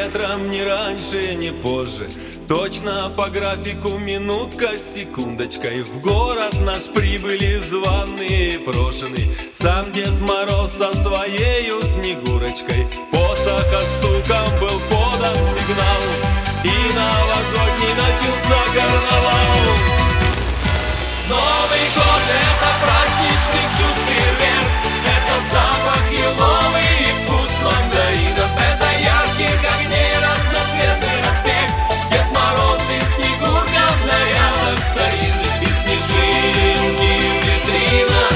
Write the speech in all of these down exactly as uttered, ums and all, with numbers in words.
ветром ни раньше, ни позже. Точно по графику минутка с секундочкой. В город наш прибыли званые прошены. Сам Дед Мороз со своею Снегурочкой. Посоха стуком был подан сигнал, и новогодний начался карнавал. Новый год — это праздничный чувств фейерверк. Это запах еловый и вкус мандаринов. Это ярких огней разноцветный распев. Дед Мороз и Снегурка в нарядах старинных, и снежинки в витринах.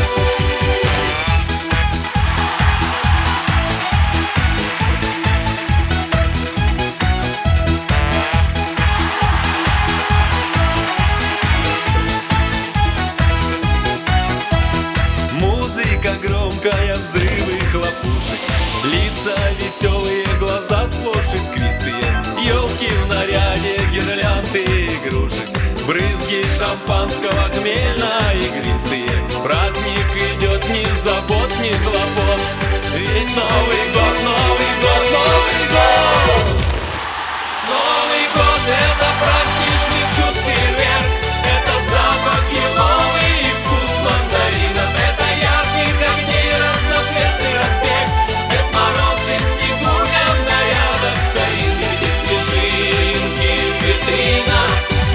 Музыка громкая, взрывы хлопушек, лица веселые, глаза сплошь искристые. Елки в наряде, гирлянды игрушек, брызги шампанского хмельно-игристые. Праздник идет, ни забот, ни хлопот, ведь Новый год, Новый год, Новый год. Новый год — это праздничный чувств фейерверк. Это запах еловый и вкус мандаринов. Это ярких огней разноцветный распев. Дед Мороз и Снегурка в нарядах старинных, и снежинки в витринах.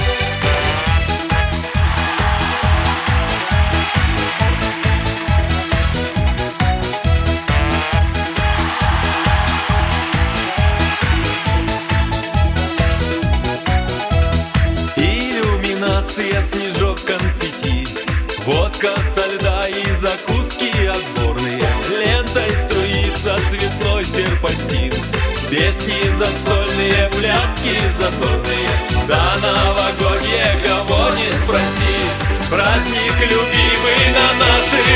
Иллюминация, снежок, конфетти, водка со льда и закуски отборные. Лентой струится цветной серпантин, песни застольные, пляски задорные. Да новогодье кого не спроси, праздник любимый на нашей